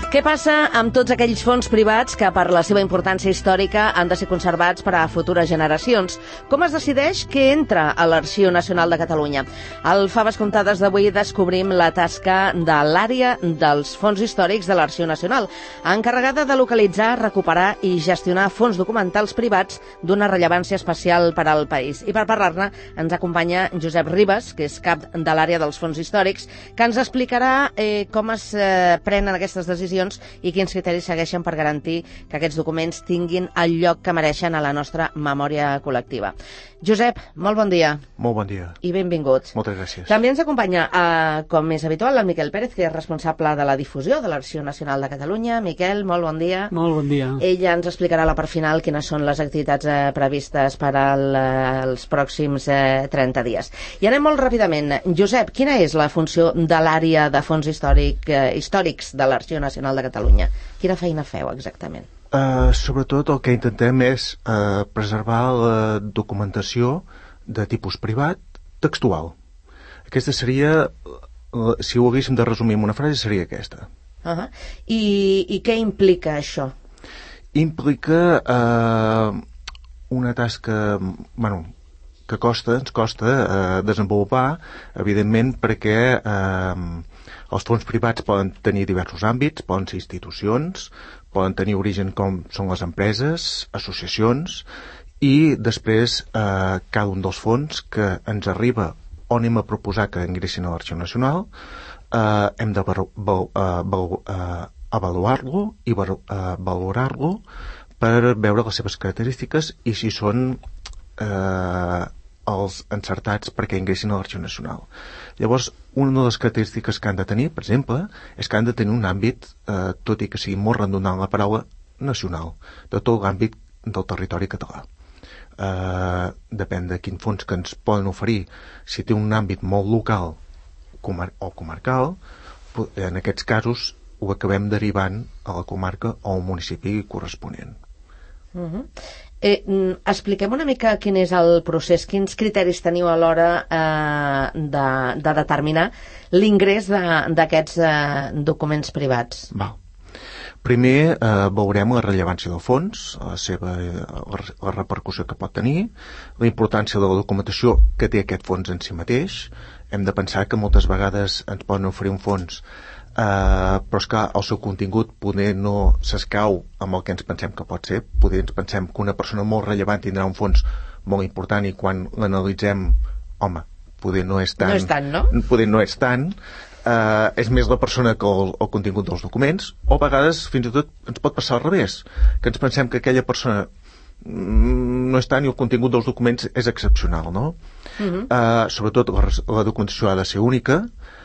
Què passa amb tots aquells fons privats que, per la seva importància històrica, han de ser conservats per a futures generacions? Com es decideix què entra a l'Arxiu Nacional de Catalunya? Al Faves Comptades d'avui descobrim la tasca de l'àrea dels fons històrics de l'Arxiu Nacional, encarregada de localitzar, recuperar i gestionar fons documentals privats d'una rellevància especial per al país. I per parlar-ne ens acompanya Josep Ribas, que és cap de l'àrea dels fons històrics, que ens explicarà com es prenen aquestes decisions i quins criteris segueixen per garantir que aquests documents tinguin el lloc que mereixen a la nostra memòria col·lectiva. Josep, molt bon dia. Molt bon dia. I benvinguts. Moltes gràcies. També ens acompanya, com és habitual, el Miquel Pérez, que és responsable de la difusió de l'Arxiu Nacional de Catalunya. Miquel, molt bon dia. Molt bon dia. Ella ens explicarà a la part final quines són les activitats previstes per als pròxims 30 dies. I anem molt ràpidament. Josep, quina és la funció de l'àrea de fons històrics de l'Arxiu Nacional de Catalunya? Quina feina feu exactament? Sobretot el que intentem és preservar la documentació de tipus privat textual. Aquesta seria, si ho haguéssim de resumir en una frase, seria aquesta. I què implica això? Implica una tasca, que ens costa desenvolupar, evidentment, perquè els fons privats poden tenir diversos àmbits, poden ser institucions, poden tenir origen com són les empreses, associacions, i després cada un dels fons que ens arriba o anem a proposar que ingressin a l'Arxiu Nacional, hem de avaluar-lo i valorar-lo per veure les seves característiques i si són els encertats perquè ingressin a l'Arxiu Nacional. Llavors, una de les característiques que han de tenir, per exemple, és que han de tenir un àmbit, tot i que sigui molt redundant la paraula, nacional, de tot l'àmbit del territori català. Depèn de quin fons que ens poden oferir. Si té un àmbit molt local o comarcal, en aquests casos ho acabem derivant a la comarca o al municipi corresponent. Expliquem una mica quin és el procés, quins criteris teniu a l'hora de determinar l'ingrés d'aquests documents privats. Primer veurem la rellevància del fons, la repercussió que pot tenir, la importància de la documentació que té aquest fons en si mateix. Hem de pensar que moltes vegades ens poden oferir un fons però és que el seu contingut poder no s'escau amb el que ens pensem que pot ser. Poder ens pensem que una persona molt rellevant tindrà un fons molt important i quan l'analitzem, home, poder no és tant. No és tant, no? Poder no és tant. És més la persona que el contingut dels documents, o a vegades fins i tot ens pot passar al revés, que ens pensem que aquella persona no és tant i el contingut dels documents és excepcional, no? Sobretot la documentació ha de ser única,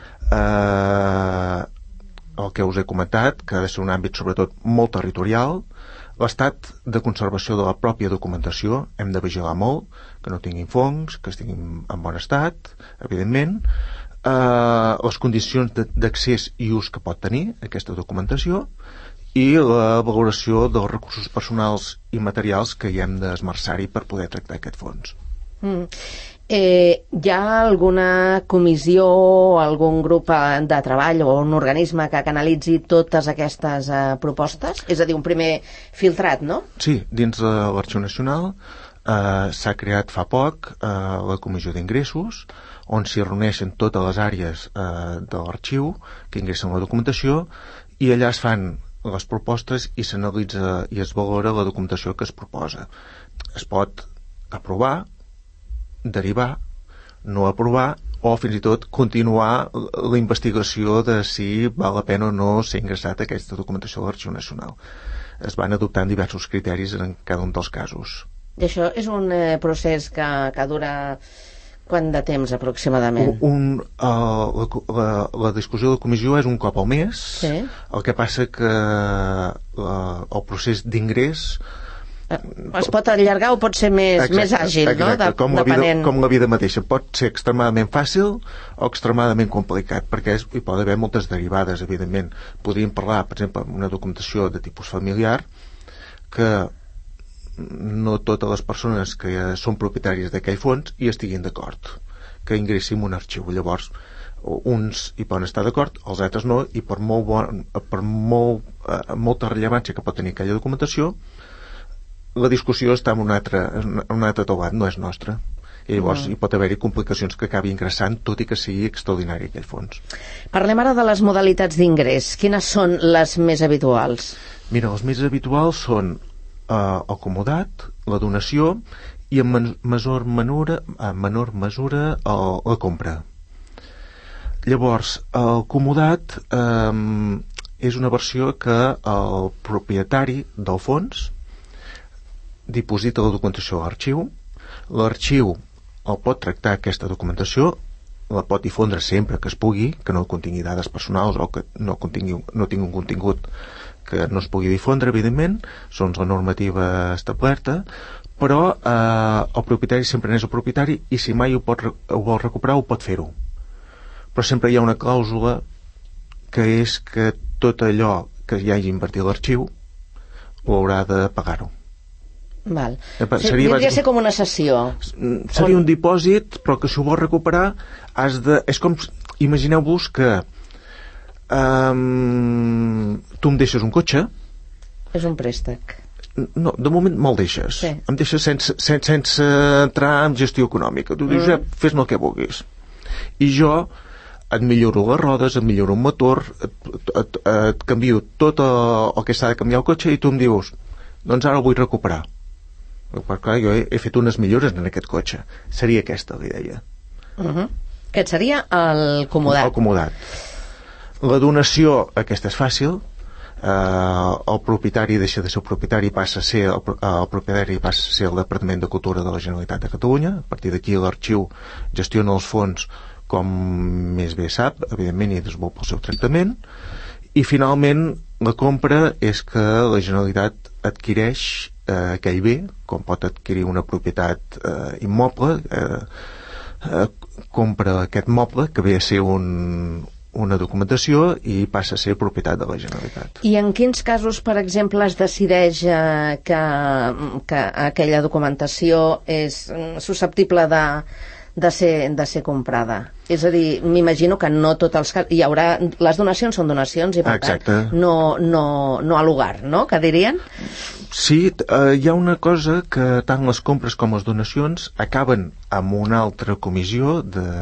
el que us he comentat, que ha de ser un àmbit sobretot molt territorial. L'estat de conservació de la pròpia documentació hem de vigilar molt, que no tinguin fongs, que estiguin en bon estat, evidentment, les condicions d'accés i ús que pot tenir aquesta documentació i la valoració dels recursos personals i materials que hi hem d'esmerçar-hi per poder tractar aquest fons. Hi ha alguna comissió o algun grup de treball o un organisme que analitzi totes aquestes propostes? És a dir, un primer filtrat, no? Sí, dins de l'Arxiu Nacional s'ha creat fa poc la Comissió d'Ingressos, on s'hi reuneixen totes les àrees de l'arxiu que ingressen la documentació i allà es fan les propostes i s'analitza i es valora la documentació que es proposa. Es pot aprovar, derivar, no aprovar o fins i tot continuar la investigació de si val la pena o no ser ingressat aquesta documentació a l'Arxiu Nacional. Es van adoptant diversos criteris en cada un dels casos. I això és un procés que dura quant de temps aproximadament? La discussió de la comissió és un cop al mes. Sí. El que passa que el procés d'ingrés es pot allargar o pot ser més àgil, exacte, no? Depenent... com la vida mateixa. Pot ser extremadament fàcil o extremadament complicat, perquè hi pot haver moltes derivades, evidentment. Podríem parlar, per exemple, d'una documentació de tipus familiar que no totes les persones que són propietàries d'aquell fons hi estiguin d'acord que ingressin un arxiu. Llavors uns hi poden estar d'acord, els altres no, i per molt molta rellevància que pot tenir aquella documentació, la discussió està en un altre taulat, no és nostra. I llavors hi pot haver-hi complicacions que acabi ingressant, tot i que sigui extraordinari aquell fons. Parlem ara de les modalitats d'ingrés. Quines són les més habituals? Mira, les més habituals són el comodat, la donació i en menor mesura la compra. Llavors, el comodat és una versió que el propietari del fons diposita la documentació a l'arxiu. L'arxiu el pot tractar aquesta documentació, la pot difondre sempre que es pugui, que no contingui dades personals o que no tingui un contingut que no es pugui difondre, evidentment, són la normativa establerta, però el propietari sempre n'és el propietari i si mai ho vol recuperar ho pot fer-ho. Però sempre hi ha una clàusula que és que tot allò que hi hagi invertit l'arxiu ho haurà de pagar-ho. Val. Podria ser com una cessió. Seria un dipòsit, però que si ho vols recuperar has de... És com... Imagineu-vos que tu em deixes un cotxe. És un préstec. No, de moment me'l deixes. Sí. Em deixes sense entrar en gestió econòmica. Tu dius, fes-me el que vulguis. I jo et milloro les rodes, et milloro un motor, et canvio tot el que s'ha de canviar el cotxe i tu em dius, doncs ara el vull recuperar. Però clar, jo he fet unes millores en aquest cotxe. Seria aquesta la idea. Aquest seria el comodat. El comodat. La donació, aquesta és fàcil. El propietari deixa de ser el propietari, passa a ser el propietari passa a ser el Departament de Cultura de la Generalitat de Catalunya. A partir d'aquí l'arxiu gestiona els fons com més bé sap, evidentment, i desenvolupa el seu tractament. I finalment la compra és que la Generalitat adquireix aquell bé, com pot adquirir una propietat immoble, compra aquest moble que ve a ser una documentació i passa a ser propietat de la Generalitat. I en quins casos, per exemple, es decideix que aquella documentació és susceptible de ser comprada? És a dir, m'imagino que no tots els casos... Hi haurà... Les donacions són donacions i, per tant, no a lugar, no?, que dirien? Sí, hi ha una cosa que tant les compres com les donacions acaben amb una altra comissió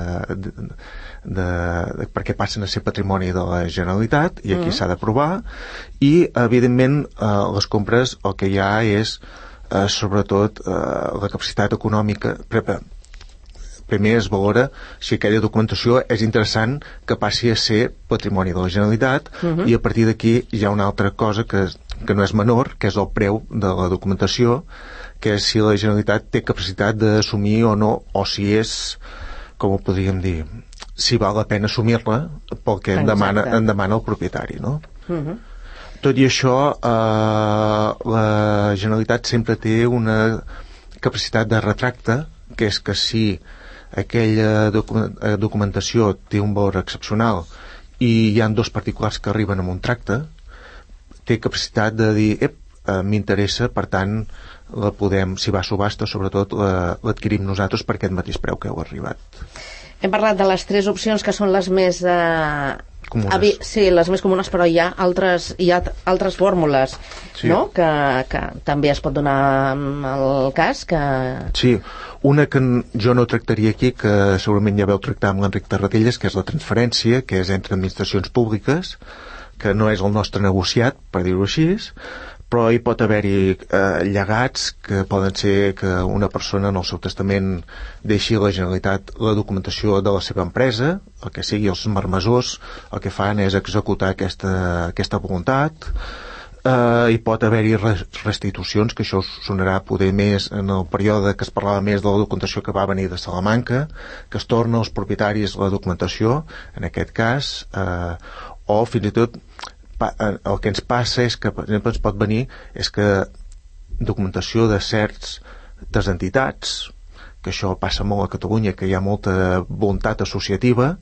perquè passen a ser patrimoni de la Generalitat i aquí s'ha d'aprovar i, evidentment, les compres el que hi ha és sobretot la capacitat econòmica. Primer es valora si aquella documentació és interessant que passi a ser patrimoni de la Generalitat i a partir d'aquí hi ha una altra cosa que no és menor, que és el preu de la documentació, que és si la Generalitat té capacitat d'assumir o no, o si és, com ho podríem dir, si val la pena assumir-la pel que en demana el propietari, no? Tot i això, la Generalitat sempre té una capacitat de retracte, que és que si aquella documentació té un valor excepcional i hi ha dos particulars que arriben amb un tracte, té capacitat de dir m'interessa, per tant la podem, si va a subhasta sobretot l'adquirim nosaltres per aquest mateix preu que heu arribat. Hem parlat de les 3 opcions que són les més comunes. Sí, les més comunes, però hi ha altres fórmules, sí, no? Que també es pot donar el cas que... Sí, una que jo no tractaria aquí, que segurament ja veu tractar amb l'Enric Tarradellas, que és la transferència, que és entre administracions públiques, que no és el nostre negociat, per dir-ho així, però hi pot haver-hi llegats que poden ser que una persona en el seu testament deixi a la Generalitat la documentació de la seva empresa, el que sigui els marmessors, el que fan és executar aquesta voluntat. Hi pot haver-hi restitucions, que això sonarà poder més en el període que es parlava més de la documentació que va venir de Salamanca, que es torna als propietaris la documentació, en aquest cas, o fins i tot el que ens passa és que, per exemple, ens pot venir és que documentació de certes entitats, que això passa molt a Catalunya, que hi ha molta voluntat associativa,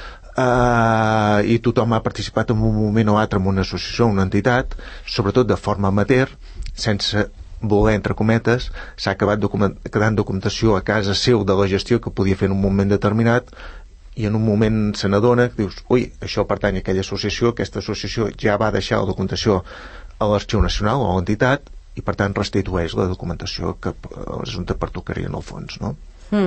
i tothom ha participat en un moment o altre en una associació, una entitat, sobretot de forma amateur, sense voler, entre cometes, s'ha acabat quedant documentació a casa seu de la gestió que podia fer en un moment determinat i en un moment se n'adona, dius, ui, això pertany a aquella associació, aquesta associació ja va deixar la documentació a l'Arxiu Nacional o a l'entitat, i per tant restitueix la documentació que l'Ajuntament pertocaria en el fons, no?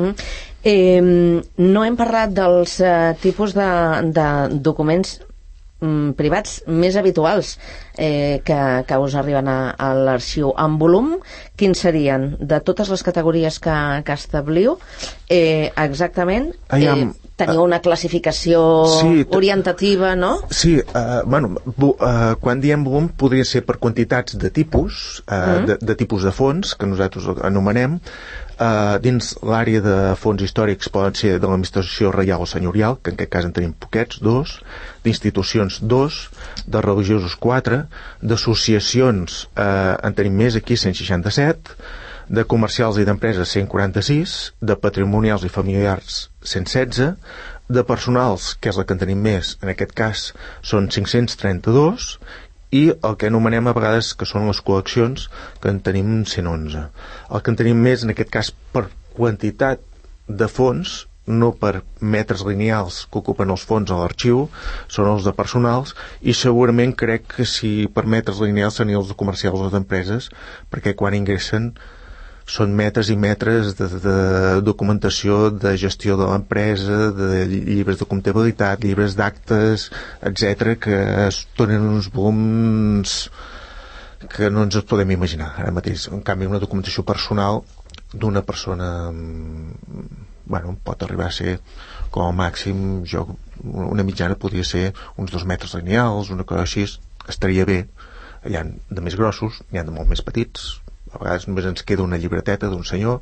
No hem parlat dels tipus de documents privats més habituals que us arriben a l'arxiu. En volum, quins serien? De totes les categories que establiu, exactament, teniu una classificació orientativa, no? Sí, quan diem volum podria ser per quantitats de tipus, de tipus de fons, que nosaltres anomenem. Dins l'àrea de fons històrics poden ser de l'administració reial o senyorial, que en aquest cas en tenim poquets, 2, d'institucions 2, de religiosos 4, d'associacions en tenim més aquí, 167, de comercials i d'empreses 146, de patrimonials i familiars 116, de personals, que és la que en tenim més, en aquest cas són 532, i el que anomenem a vegades que són les col·leccions, que en tenim 111. El que en tenim més, en aquest cas, per quantitat de fons, no per metres lineals que ocupen els fons a l'arxiu, són els de personals, i segurament crec que si per metres lineals serien els de comercials o d'empreses, perquè quan ingressen són metres i metres de documentació de gestió de l'empresa, de llibres de comptabilitat, llibres d'actes, etc., que es donen uns volums que no ens els podem imaginar ara mateix. En canvi, una documentació personal d'una persona pot arribar a ser com a màxim, una mitjana podria ser uns 2 metres lineals, una cosa així, estaria bé. Hi ha de més grossos, hi ha de molt més petits, a vegades només ens queda una llibreteta d'un senyor,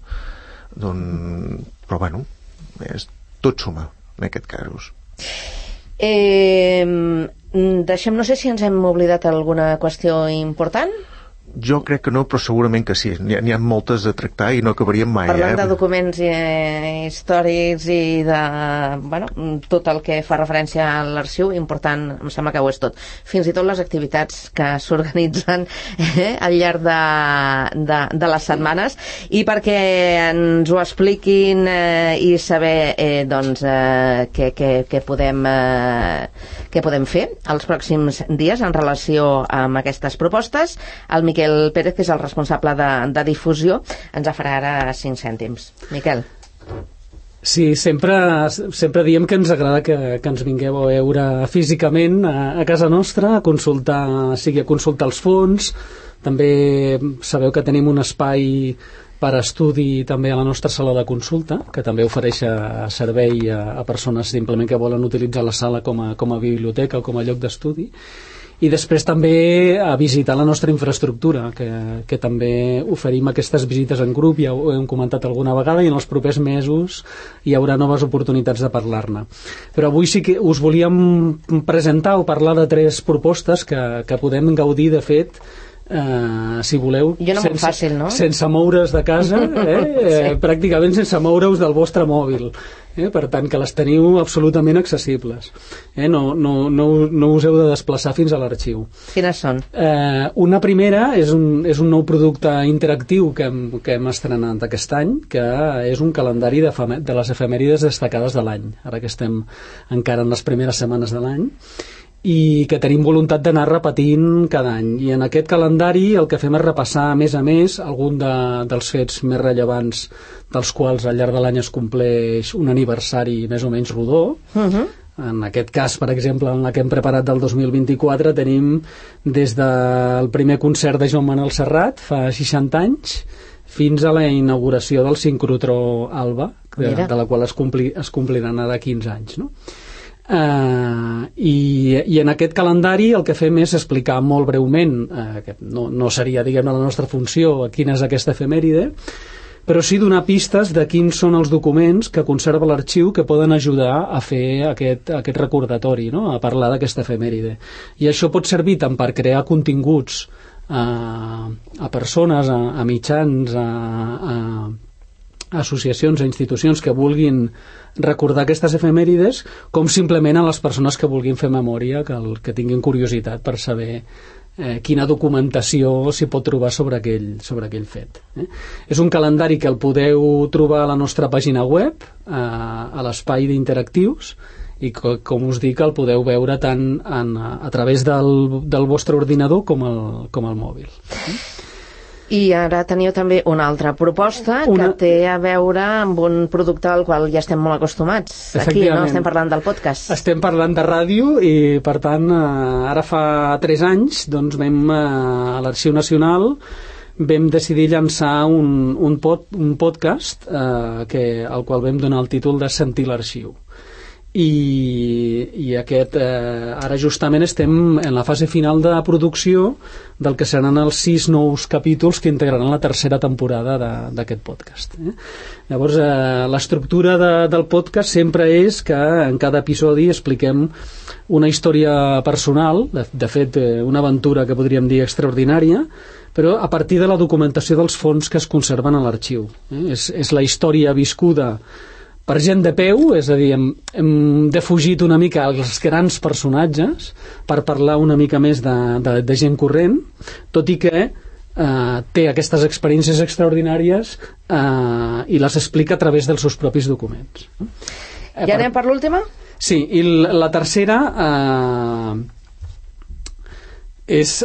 però tot suma en aquest cas. Deixem, no sé si ens hem oblidat alguna qüestió important. Jo crec que no, però segurament que sí. N'hi ha moltes a tractar i no acabaríem mai. Parlant de documents històrics i de tot el que fa referència a l'arxiu, important, em sembla que ho és tot. Fins i tot les activitats que s'organitzen al llarg de les setmanes. I perquè ens ho expliquin i saber què podem fer els pròxims dies en relació amb aquestes propostes, el Miquel Pérez, que és el responsable de difusió, ens farà ara 5 cèntims. Miquel. Sí, sempre diem que ens agrada que ens vingueu a veure físicament a casa nostra, a consultar els fons. També sabeu que tenim un espai per estudi també a la nostra sala de consulta, que també ofereix servei a persones simplement que volen utilitzar la sala com a biblioteca o com a lloc d'estudi. I després també a visitar la nostra infraestructura, que també oferim aquestes visites en grup, ja ho hem comentat alguna vegada, i en els propers mesos hi haurà noves oportunitats de parlar-ne. Però avui sí que us volíem presentar o parlar de 3 propostes que podem gaudir, de fet, si voleu, sense moure's de casa, pràcticament sense moure's del vostre mòbil. Per tant, que les teniu absolutament accessibles. No us heu de desplaçar fins a l'arxiu. Quines són? Una primera és un nou producte interactiu que hem estrenat aquest any, que és un calendari de les efemèrides destacades de l'any, ara que estem encara en les primeres setmanes de l'any, i que tenim voluntat d'anar repetint cada any. I en aquest calendari el que fem és repassar a més algun dels fets més rellevants, dels quals al llarg de l'any es compleix un aniversari més o menys rodó. En aquest cas, per exemple, en la que hem preparat del 2024, tenim des del primer concert de Joan Manuel Serrat, fa 60 anys, fins a la inauguració del sincrotró Alba, de la qual es compliran ara 15 anys, no? I en aquest calendari el que fem és explicar molt breument, que no seria, diguem-ne, la nostra funció, quina és aquesta efemèride, però sí donar pistes de quins són els documents que conserva l'arxiu que poden ajudar a fer aquest recordatori, no? A parlar d'aquesta efemèride. I això pot servir tant per crear continguts a persones, a mitjans, a associacions, a institucions que vulguin recordar aquestes efemèrides, com simplement a les persones que vulguin fer memòria, que tinguin curiositat per saber quina documentació s'hi pot trobar sobre aquell fet. És un calendari que el podeu trobar a la nostra pàgina web, a l'espai d'interactius, i com us dic, el podeu veure tant a través del vostre ordinador com el mòbil. I ara teniu també una altra proposta que té a veure amb un producte al qual ja estem molt acostumats. Aquí, no? Estem parlant del podcast. Estem parlant de ràdio i, per tant, ara fa 3 anys doncs, a l'Arxiu Nacional vam decidir llançar un podcast al qual vam donar el títol de Sentir l'Arxiu. I aquest, ara justament estem en la fase final de producció del que seran els 6 nous capítols que integraran la tercera temporada d'aquest podcast. Llavors, l'estructura del podcast sempre és que en cada episodi expliquem una història personal, de fet una aventura que podríem dir extraordinària, però a partir de la documentació dels fons que es conserven a l'arxiu. És la història viscuda per gent de peu, és a dir, hem defugit una mica els grans personatges per parlar una mica més de gent corrent, tot i que té aquestes experiències extraordinàries i les explica a través dels seus propis documents. Ja anem per l'última? Sí, i la tercera és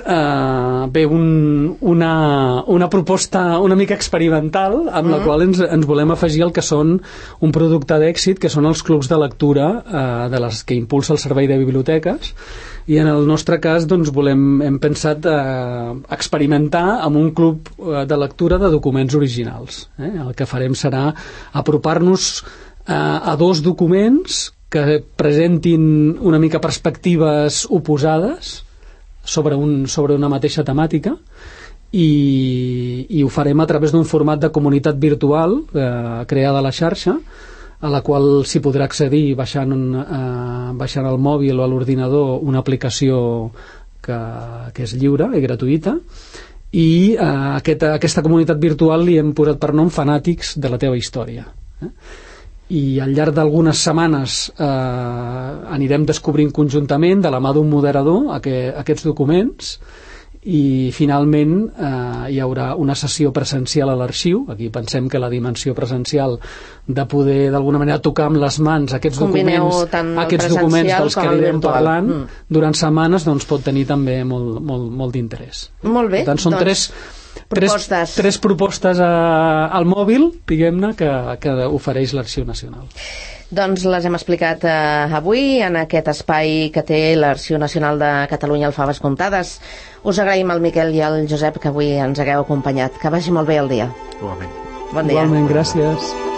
una proposta una mica experimental amb la qual ens volem afegir el que són un producte d'èxit, que són els clubs de lectura de les que impulsa el Servei de Biblioteques, i en el nostre cas doncs, hem pensat experimentar amb un club de lectura de documents originals. El que farem serà apropar-nos a 2 documents que presentin una mica perspectives oposades sobre una mateixa temàtica, i ho farem a través d'un format de comunitat virtual creada a la xarxa, a la qual s'hi podrà accedir baixant al mòbil o a l'ordinador una aplicació que és lliure i gratuïta, i aquesta comunitat virtual li hem posat per nom Fanàtics de la teva història. I al llarg d'algunes setmanes anirem descobrint conjuntament, de la mà d'un moderador, aquests documents, i finalment hi haurà una sessió presencial a l'arxiu. Aquí pensem que la dimensió presencial de poder d'alguna manera tocar amb les mans aquests documents dels que anirem parlant durant setmanes, doncs pot tenir també molt d'interès. Molt bé. Per tant, són tres propostes al mòbil, diguem-ne, que ofereix l'Arxiu Nacional. Doncs les hem explicat avui en aquest espai que té l'Arxiu Nacional de Catalunya, al Faves Comptades. Us agraïm al Miquel i al Josep que avui ens hagueu acompanyat. Que vagi molt bé el dia. Igualment. Bon dia. Igualment, gràcies.